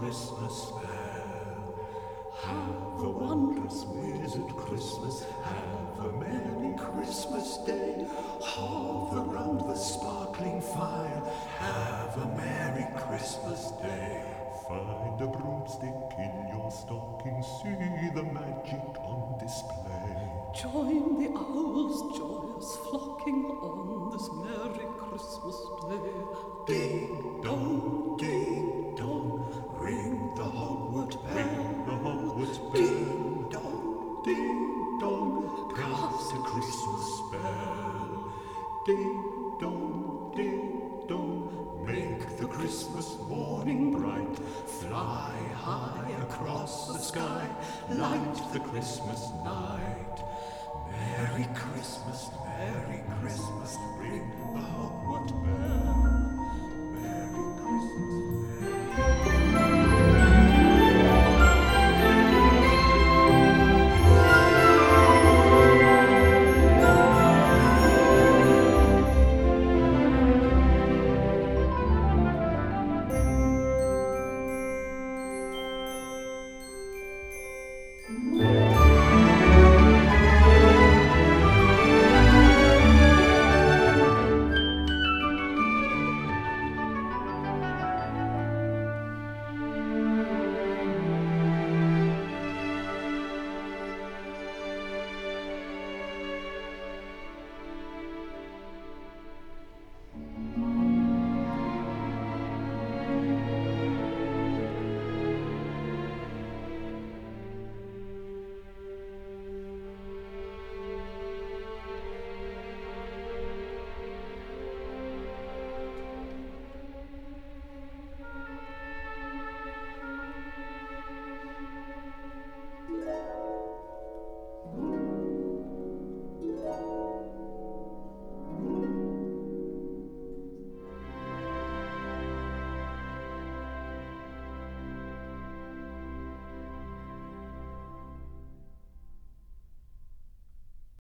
Christmas bell. Have a wondrous wizard Christmas, have a merry Christmas day. Hover round the sparkling fire, have a merry Christmas day. Find a broomstick in your stocking, see the magic on display. Join the owls joyous flocking on this merry Christmas day. Ding dong, ring the Hogwarts bell. Ding dong, cast a Christmas spell. Ding dong, make the Christmas morning bright. Fly high across the sky, light the Christmas night. Merry Christmas, ring the Hogwarts